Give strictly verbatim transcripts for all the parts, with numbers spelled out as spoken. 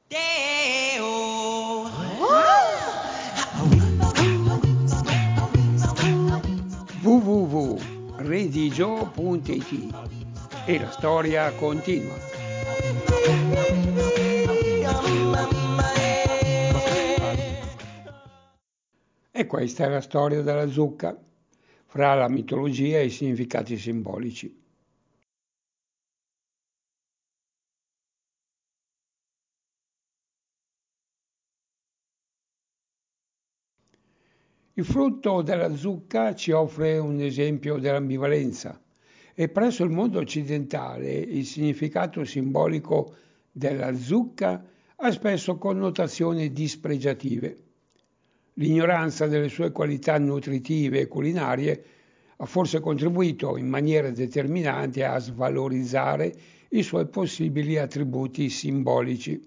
w w w punto redigio punto i t e la storia continua. E questa è la storia della zucca, fra la mitologia e i significati simbolici. Il frutto della zucca ci offre un esempio dell'ambivalenza e presso il mondo occidentale il significato simbolico della zucca ha spesso connotazioni dispregiative. L'ignoranza delle sue qualità nutritive e culinarie ha forse contribuito in maniera determinante a svalorizzare i suoi possibili attributi simbolici.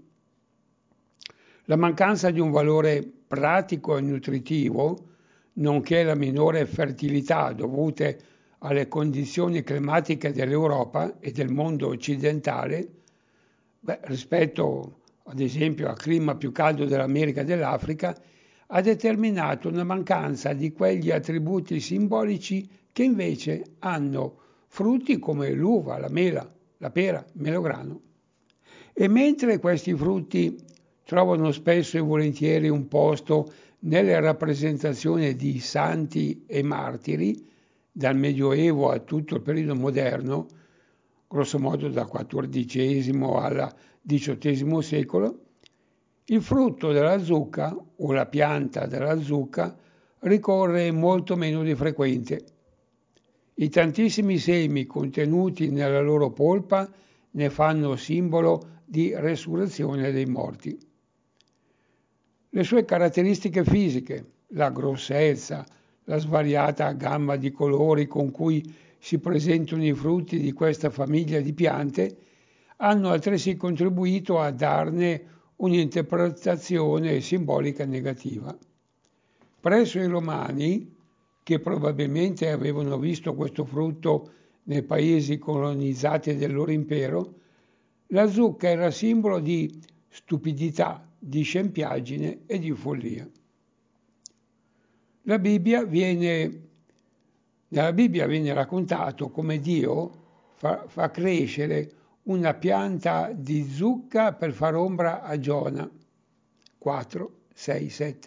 La mancanza di un valore pratico e nutritivo, nonché la minore fertilità dovute alle condizioni climatiche dell'Europa e del mondo occidentale, beh, rispetto ad esempio al clima più caldo dell'America e dell'Africa, ha determinato una mancanza di quegli attributi simbolici che invece hanno frutti come l'uva, la mela, la pera, il melograno. E mentre questi frutti trovano spesso e volentieri un posto nelle rappresentazioni di santi e martiri, dal Medioevo a tutto il periodo moderno, grosso modo dal quattordicesimo al diciottesimo secolo, il frutto della zucca o la pianta della zucca ricorre molto meno di frequente. I tantissimi semi contenuti nella loro polpa ne fanno simbolo di resurrezione dei morti. Le sue caratteristiche fisiche, la grossezza, la svariata gamma di colori con cui si presentano i frutti di questa famiglia di piante, hanno altresì contribuito a darne un'interpretazione simbolica negativa. Presso i Romani, che probabilmente avevano visto questo frutto nei paesi colonizzati del loro impero, la zucca era simbolo di stupidità, di scempiaggine e di follia. La Bibbia viene, nella Bibbia viene raccontato come Dio fa, fa crescere una pianta di zucca per far ombra a Giona. quattro, sei, sette.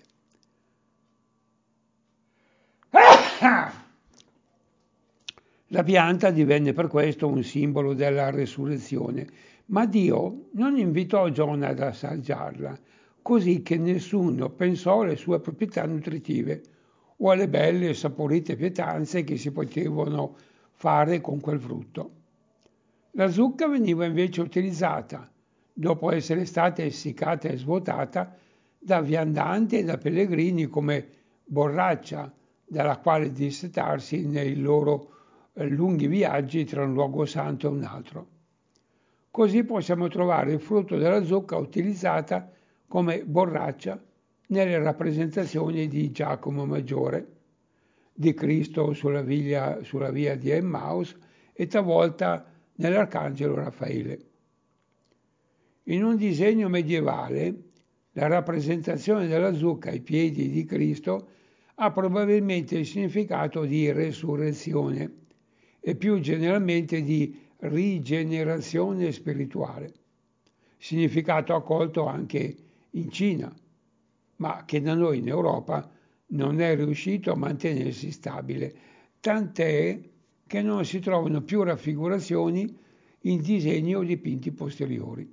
La pianta divenne per questo un simbolo della resurrezione, ma Dio non invitò Giona ad assaggiarla, così che nessuno pensò alle sue proprietà nutritive o alle belle e saporite pietanze che si potevano fare con quel frutto. La zucca veniva invece utilizzata, dopo essere stata essiccata e svuotata, da viandanti e da pellegrini come borraccia, dalla quale dissetarsi nei loro eh, lunghi viaggi tra un luogo santo e un altro. Così possiamo trovare il frutto della zucca utilizzata come borraccia nelle rappresentazioni di Giacomo Maggiore, di Cristo sulla via, sulla via di Emmaus e talvolta nell'Arcangelo Raffaele. In un disegno medievale, la rappresentazione della zucca ai piedi di Cristo ha probabilmente il significato di resurrezione e più generalmente di rigenerazione spirituale, significato accolto anche in Cina, ma che da noi in Europa non è riuscito a mantenersi stabile, tant'è che non si trovano più raffigurazioni in disegni o dipinti posteriori.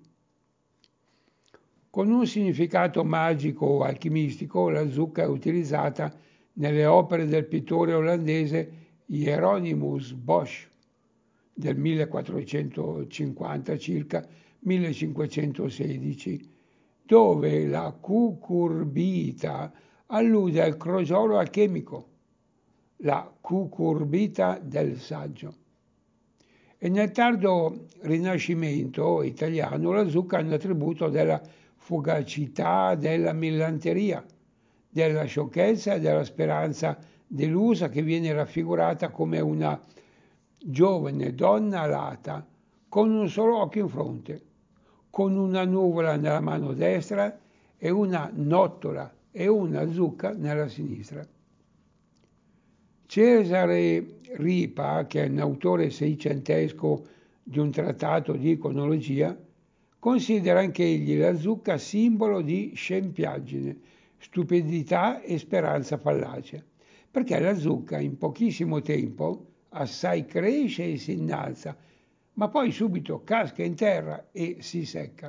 Con un significato magico o alchimistico, la zucca è utilizzata nelle opere del pittore olandese Hieronymus Bosch del millequattrocentocinquanta circa millecinquecentosedici, dove la cucurbita allude al crogiolo alchemico, la cucurbita del saggio. E nel tardo Rinascimento italiano la zucca è un attributo della fugacità, della millanteria, della sciocchezza e della speranza delusa, che viene raffigurata come una giovane donna alata con un solo occhio in fronte, con una nuvola nella mano destra e una nottola e una zucca nella sinistra. Cesare Ripa, che è un autore seicentesco di un trattato di iconologia, considera anch'egli la zucca simbolo di scempiaggine, stupidità e speranza fallace, perché la zucca in pochissimo tempo assai cresce e si innalza, ma poi subito casca in terra e si secca.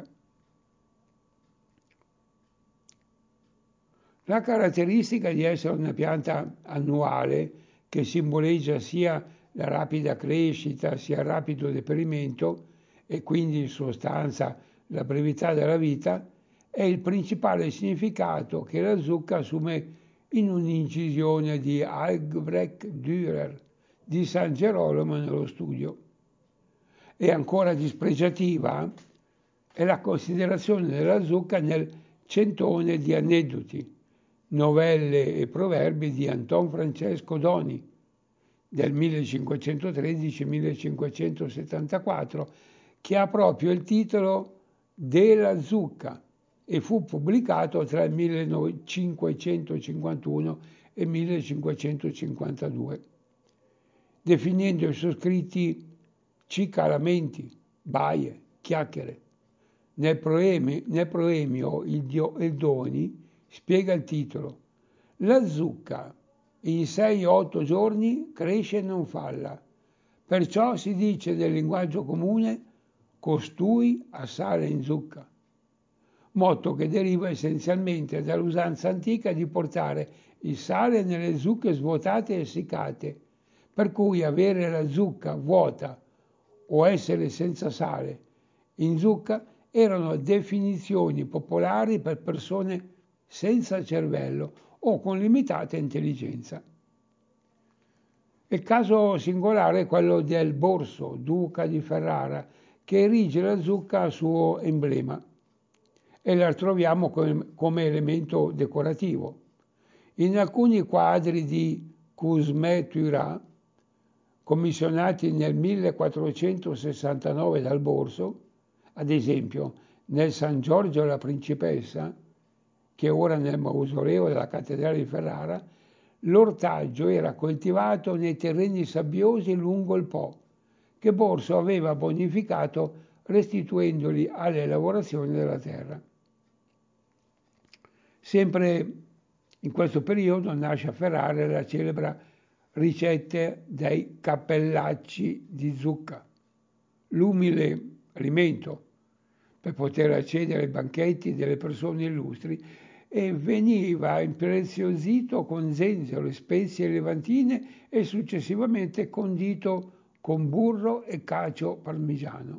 La caratteristica di essere una pianta annuale, che simboleggia sia la rapida crescita sia il rapido deperimento e quindi in sostanza la brevità della vita, è il principale significato che la zucca assume in un'incisione di Albrecht Dürer di San Gerolamo nello studio. E ancora dispregiativa è la considerazione della zucca nel Centone di Aneddoti, novelle e proverbi di Anton Francesco Doni del millecinquecentotredici-millecinquecentosettantaquattro, che ha proprio il titolo Della zucca e fu pubblicato tra il millecinquecentocinquantuno e il millecinquecentocinquantadue, definendo i suoi scritti cicalamenti, baie, chiacchiere. Nel, proemi, nel proemio il, Dio, il Doni spiega il titolo: la zucca in sei o otto giorni cresce e non falla, perciò si dice nel linguaggio comune costui assale in zucca, motto che deriva essenzialmente dall'usanza antica di portare il sale nelle zucche svuotate e essiccate, per cui avere la zucca vuota o essere senza sale in zucca erano definizioni popolari per persone senza cervello o con limitata intelligenza. Il caso singolare è quello del Borso, duca di Ferrara, che erige la zucca a suo emblema e la troviamo come, come elemento decorativo. In alcuni quadri di Cosme Tuirat, commissionati nel millequattrocentosessantanove dal Borso, ad esempio nel San Giorgio alla Principessa, che è ora nel mausoleo della cattedrale di Ferrara, l'ortaggio era coltivato nei terreni sabbiosi lungo il Po, che Borso aveva bonificato restituendoli alle lavorazioni della terra. Sempre in questo periodo nasce a Ferrara la celebre ricetta dei cappellacci di zucca, l'umile alimento per poter accedere ai banchetti delle persone illustri, e veniva impreziosito con zenzero e spezie levantine e successivamente condito con burro e cacio parmigiano.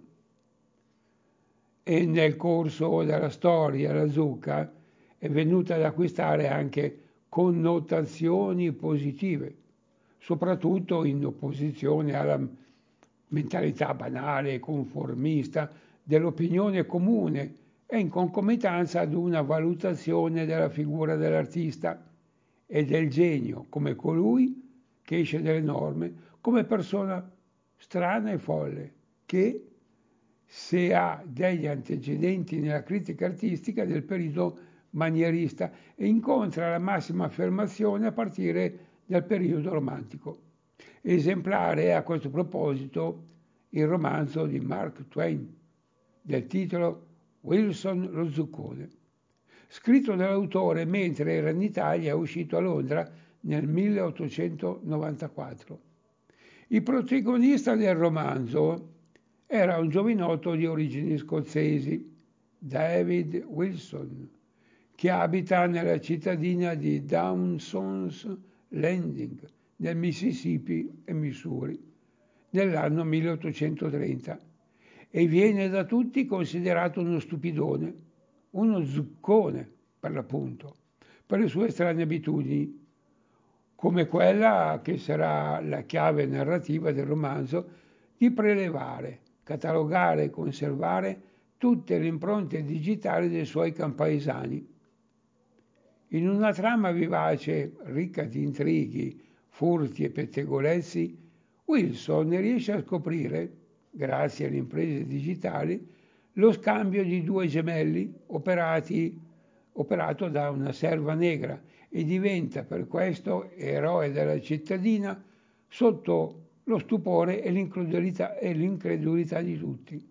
E nel corso della storia la zucca è venuta ad acquistare anche connotazioni positive, soprattutto in opposizione alla mentalità banale e conformista dell'opinione comune e in concomitanza ad una valutazione della figura dell'artista e del genio come colui che esce dalle norme, come persona strana e folle, che se ha degli antecedenti nella critica artistica del periodo manierista e incontra la massima affermazione a partire dal periodo romantico. Esemplare è a questo proposito il romanzo di Mark Twain, del titolo Wilson lo zuccone, scritto dall'autore mentre era in Italia e uscito a Londra nel milleottocentonovantaquattro. Il protagonista del romanzo era un giovinotto di origini scozzesi, David Wilson, che abita nella cittadina di Dawson's Landing, nel Mississippi e Missouri, nell'anno milleottocentotrenta, e viene da tutti considerato uno stupidone, uno zuccone per l'appunto, per le sue strane abitudini, come quella che sarà la chiave narrativa del romanzo di prelevare, catalogare e conservare tutte le impronte digitali dei suoi campaesani. In una trama vivace, ricca di intrighi, furti e pettegolezzi, Wilson riesce a scoprire, grazie alle imprese digitali, lo scambio di due gemelli operati, operato da una serva negra e diventa per questo eroe della cittadina sotto lo stupore e l'incredulità, e l'incredulità di tutti.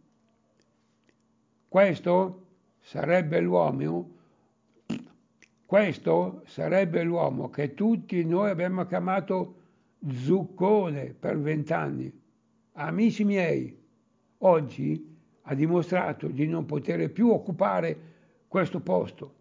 Questo sarebbe l'uomo, questo sarebbe l'uomo che tutti noi abbiamo chiamato Zuccone per vent'anni. Amici miei, oggi ha dimostrato di non poter più occupare questo posto.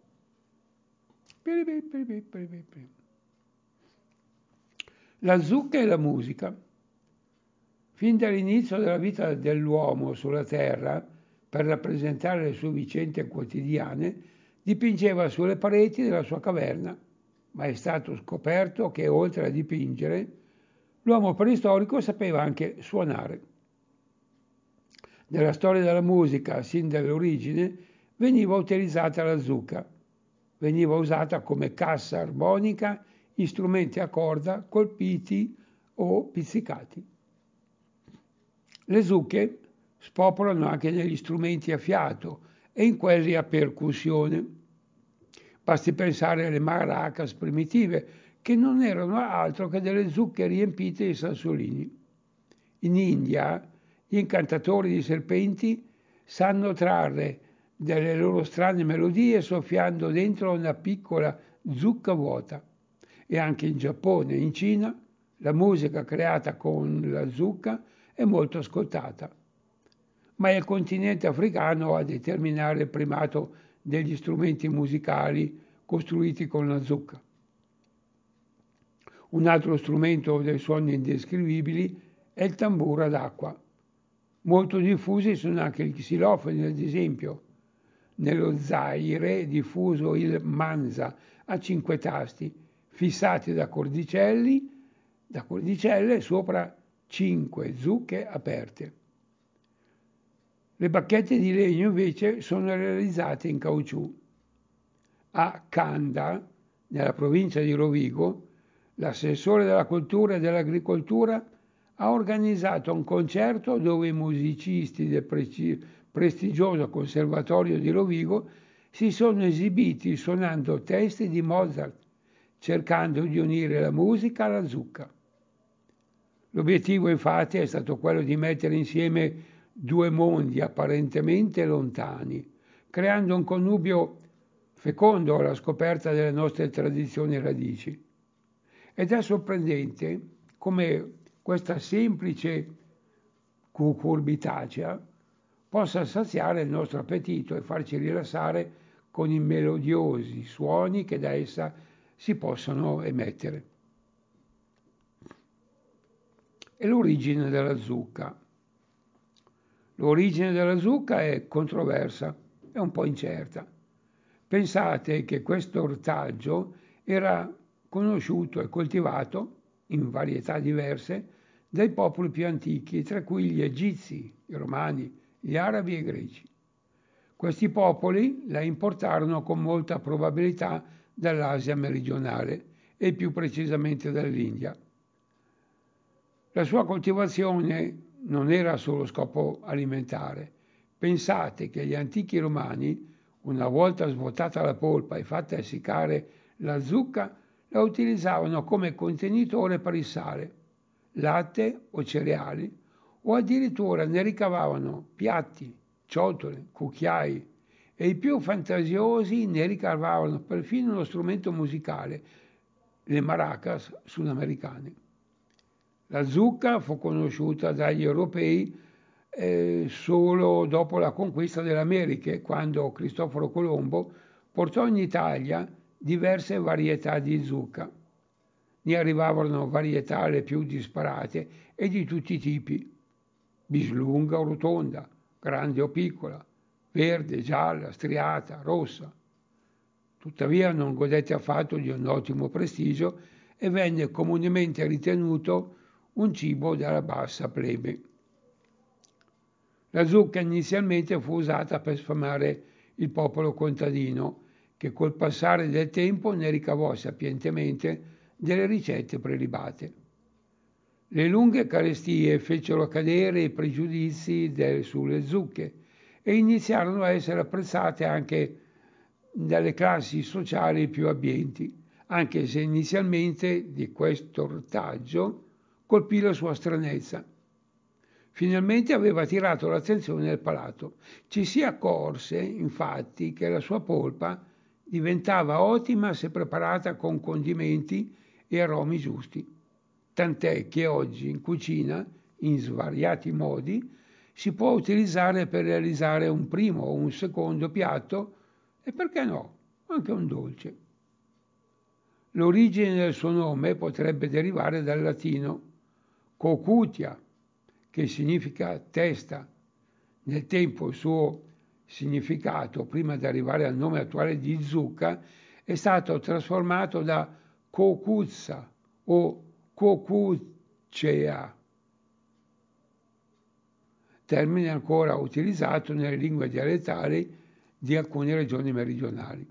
La zucca e la musica. Fin dall'inizio della vita dell'uomo sulla Terra, per rappresentare le sue vicende quotidiane, dipingeva sulle pareti della sua caverna, ma è stato scoperto che oltre a dipingere, l'uomo preistorico sapeva anche suonare. Nella storia della musica, sin dall'origine, veniva utilizzata la zucca. Veniva usata come cassa armonica in strumenti a corda colpiti o pizzicati. Le zucche spopolano anche negli strumenti a fiato e in quelli a percussione. Basti pensare alle maracas primitive, che non erano altro che delle zucche riempite di sassolini. In India, gli incantatori di serpenti sanno trarre delle loro strane melodie soffiando dentro una piccola zucca vuota. E anche in Giappone e in Cina la musica creata con la zucca è molto ascoltata. Ma è il continente africano a determinare il primato degli strumenti musicali costruiti con la zucca. Un altro strumento dai suoni indescrivibili è il tamburo ad acqua. Molto diffusi sono anche gli xilofoni, ad esempio. Nello Zaire è diffuso il manza a cinque tasti, fissati da cordicelli, da cordicelle sopra cinque zucche aperte. Le bacchette di legno invece sono realizzate in caucciù. A Kanda, nella provincia di Rovigo, l'assessore della cultura e dell'agricoltura ha organizzato un concerto dove i musicisti del prestigioso conservatorio di Rovigo si sono esibiti suonando testi di Mozart, cercando di unire la musica alla zucca. L'obiettivo infatti è stato quello di mettere insieme due mondi apparentemente lontani, creando un connubio fecondo alla scoperta delle nostre tradizioni e radici. Ed è sorprendente come questa semplice cucurbitacea possa saziare il nostro appetito e farci rilassare con i melodiosi suoni che da essa si possono emettere. E l'origine della zucca. L'origine della zucca è controversa, è un po' incerta. Pensate che questo ortaggio era conosciuto e coltivato in varietà diverse dai popoli più antichi, tra cui gli egizi, i romani, gli arabi e i greci. Questi popoli la importarono con molta probabilità dall'Asia meridionale e più precisamente dall'India. La sua coltivazione non era a solo scopo alimentare. Pensate che gli antichi romani, una volta svuotata la polpa e fatta essiccare la zucca, la utilizzavano come contenitore per il sale, latte o cereali, o addirittura ne ricavavano piatti, ciotole, cucchiai, e i più fantasiosi ne ricavavano perfino uno strumento musicale, le maracas sudamericane. La zucca fu conosciuta dagli europei eh, solo dopo la conquista delle Americhe, quando Cristoforo Colombo portò in Italia diverse varietà di zucca. Ne arrivavano varietà le più disparate e di tutti i tipi: bislunga o rotonda, grande o piccola, verde, gialla, striata, rossa. Tuttavia non godette affatto di un ottimo prestigio e venne comunemente ritenuto un cibo della bassa plebe. La zucca inizialmente fu usata per sfamare il popolo contadino, che col passare del tempo ne ricavò sapientemente delle ricette prelibate. Le lunghe carestie fecero cadere i pregiudizi del, sulle zucche e iniziarono a essere apprezzate anche dalle classi sociali più abbienti, anche se inizialmente di questo ortaggio colpì la sua stranezza. Finalmente aveva attirato l'attenzione del palato. Ci si accorse, infatti, che la sua polpa diventava ottima se preparata con condimenti e aromi giusti. Tant'è che oggi in cucina, in svariati modi, si può utilizzare per realizzare un primo o un secondo piatto e, perché no, anche un dolce. L'origine del suo nome potrebbe derivare dal latino cocutia, che significa testa. Nel tempo il suo significato, prima di arrivare al nome attuale di zucca, è stato trasformato da cocuzza o cocucea, termine ancora utilizzato nelle lingue dialettali di alcune regioni meridionali.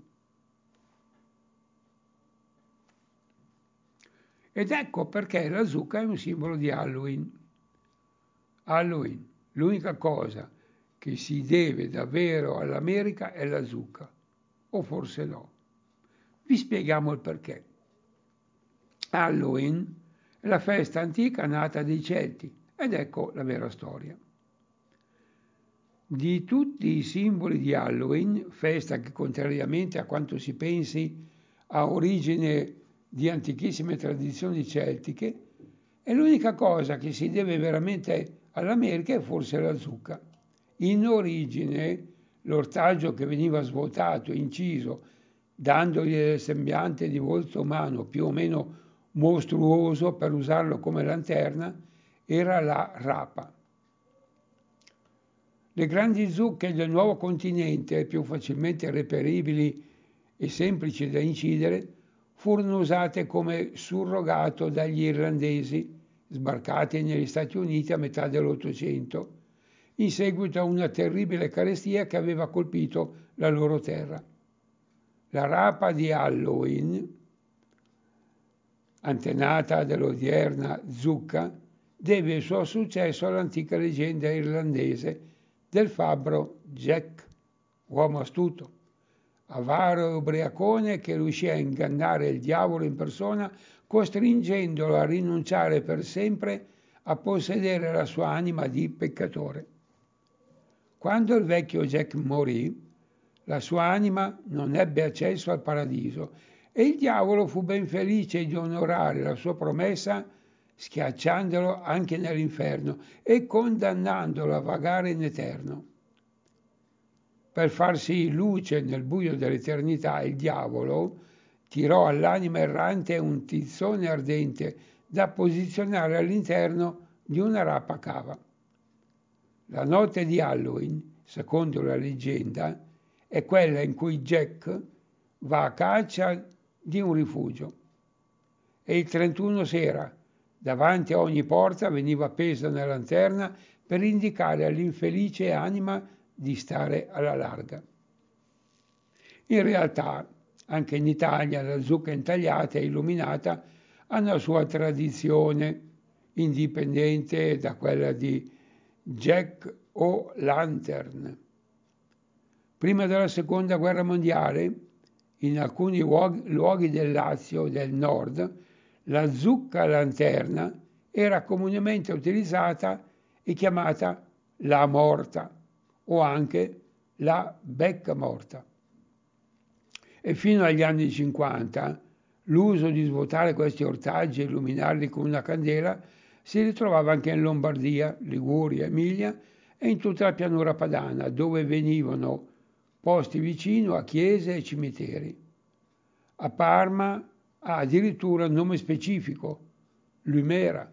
Ed ecco perché la zucca è un simbolo di Halloween. Halloween, l'unica cosa che si deve davvero all'America è la zucca, o forse no. Vi spieghiamo il perché. Halloween è la festa antica nata dei Celti, ed ecco la vera storia. Di tutti i simboli di Halloween, festa che contrariamente a quanto si pensi ha origine di antichissime tradizioni celtiche, è l'unica cosa che si deve veramente all'America è forse la zucca. In origine l'ortaggio che veniva svuotato e inciso, dandogli il sembiante di volto umano più o meno mostruoso per usarlo come lanterna, era la rapa. Le grandi zucche del nuovo continente, più facilmente reperibili e semplici da incidere, furono usate come surrogato dagli irlandesi, sbarcati negli Stati Uniti a metà dell'Ottocento, in seguito a una terribile carestia che aveva colpito la loro terra. La rapa di Halloween, antenata dell'odierna zucca, deve il suo successo all'antica leggenda irlandese del fabbro Jack, uomo astuto, avaro e ubriacone che riuscì a ingannare il diavolo in persona, costringendolo a rinunciare per sempre a possedere la sua anima di peccatore. Quando il vecchio Jack morì, la sua anima non ebbe accesso al paradiso e il diavolo fu ben felice di onorare la sua promessa schiacciandolo anche nell'inferno e condannandolo a vagare in eterno. Per farsi luce nel buio dell'eternità, il diavolo tirò all'anima errante un tizzone ardente da posizionare all'interno di una rapa cava. La notte di Halloween, secondo la leggenda, è quella in cui Jack va a caccia di un rifugio e il trentuno sera, davanti a ogni porta, veniva appesa una lanterna per indicare all'infelice anima di stare alla larga. In realtà, anche in Italia, la zucca intagliata e illuminata ha una sua tradizione, indipendente da quella di Jack o Lantern. Prima della Seconda Guerra Mondiale, in alcuni luoghi del Lazio del nord, la zucca lanterna era comunemente utilizzata e chiamata la morta o anche la becca morta. E fino agli anni cinquanta l'uso di svuotare questi ortaggi e illuminarli con una candela si ritrovava anche in Lombardia, Liguria, Emilia e in tutta la pianura padana, dove venivano posti vicino a chiese e cimiteri. A Parma ha addirittura un nome specifico, Lumera.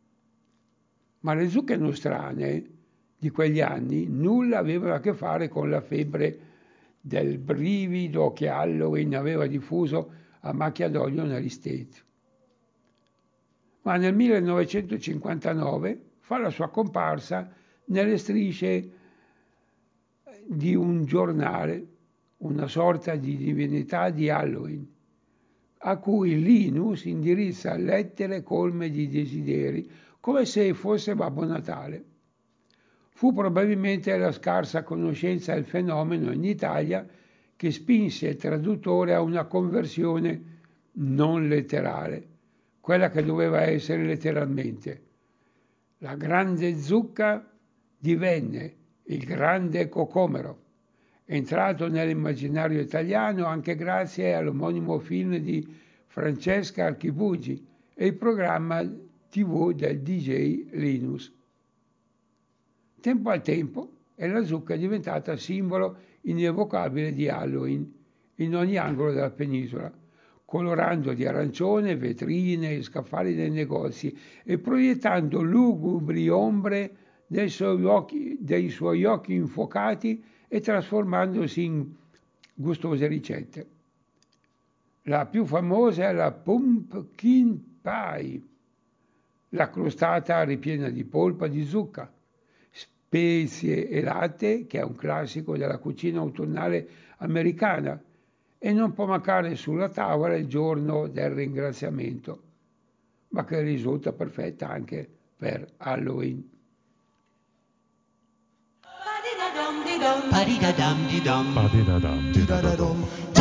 Ma le zucche nostrane di quegli anni nulla avevano a che fare con la febbre del brivido che Halloween aveva diffuso a macchia d'olio negli States. Ma nel millenovecentocinquantanove fa la sua comparsa nelle strisce di un giornale, una sorta di divinità di Halloween, a cui Linus indirizza lettere colme di desideri, come se fosse Babbo Natale. Fu probabilmente la scarsa conoscenza del fenomeno in Italia che spinse il traduttore a una conversione non letterale, quella che doveva essere letteralmente. La grande zucca divenne il grande cocomero, entrato nell'immaginario italiano anche grazie all'omonimo film di Francesca Archibugi e il programma tivù del D J Linus. Tempo al tempo, e la zucca è diventata simbolo inevocabilmente di Halloween in ogni angolo della penisola, colorando di arancione vetrine e scaffali dei negozi e proiettando lugubri ombre dei suoi occhi, dei suoi occhi infuocati e trasformandosi in gustose ricette. La più famosa è la pumpkin pie, la crostata ripiena di polpa di zucca, spezie e latte, che è un classico della cucina autunnale americana e non può mancare sulla tavola il giorno del ringraziamento, ma che risulta perfetta anche per Halloween. Ba-di-da-dum-di-dum. Ba-di-da-dum-di-dum. Ba-di-da-dum-di-dum.